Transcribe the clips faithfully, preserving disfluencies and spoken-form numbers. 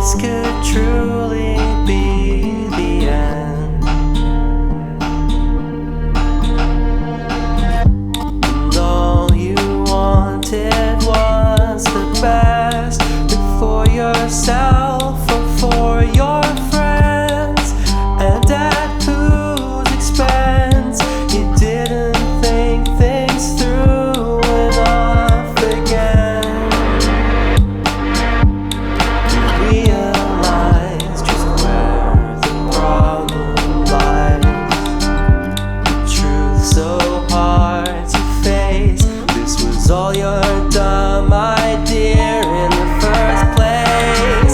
this could truly be the end. And all you wanted was the best, but for yourself or for your friends, and at whose expense you didn't think things through enough again. Realize just where the problem lies. The truth so hard to face. This was all your dumb idea in the first place.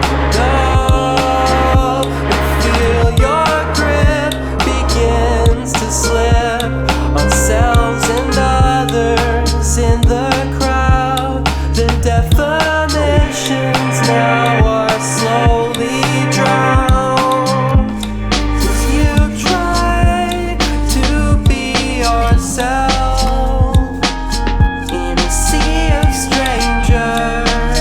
No, feel your grip begins to slip on selves and others in the crowd. The definitions now are slowly drowned. 'Cause you try to be yourself in a sea of strangers,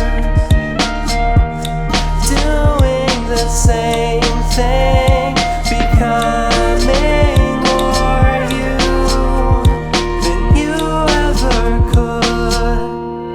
doing the same thing, becoming more you than you ever could.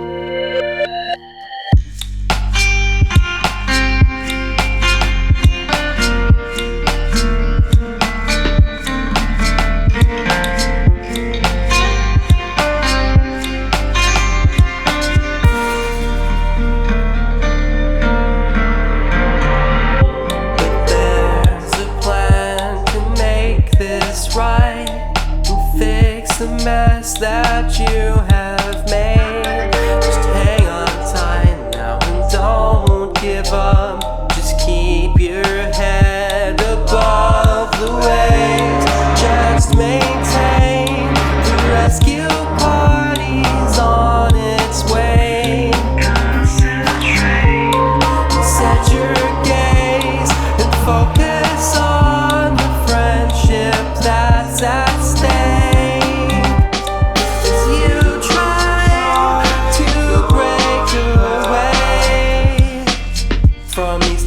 There's a plan to make this right and fix the mess that you have made. Just hang on tight now and don't give up. Just keep your head above the waves. Just maintain the rescue party's on its way. Concentrate, set your gaze and focus on the friendship that's at stake. As you try to break away from these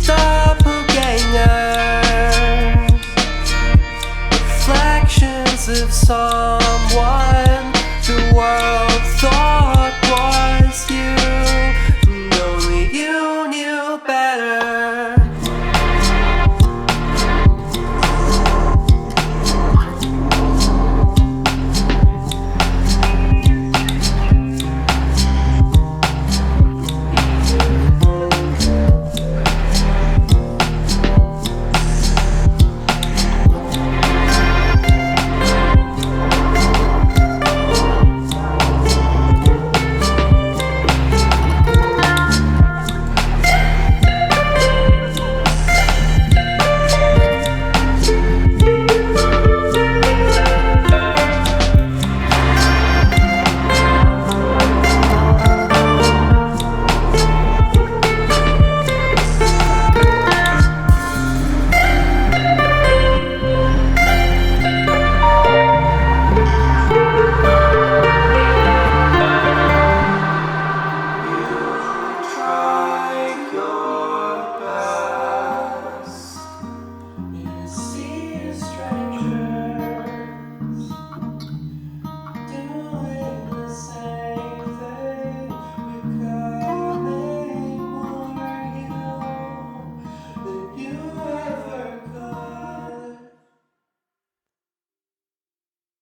doppelgangers, reflections of someone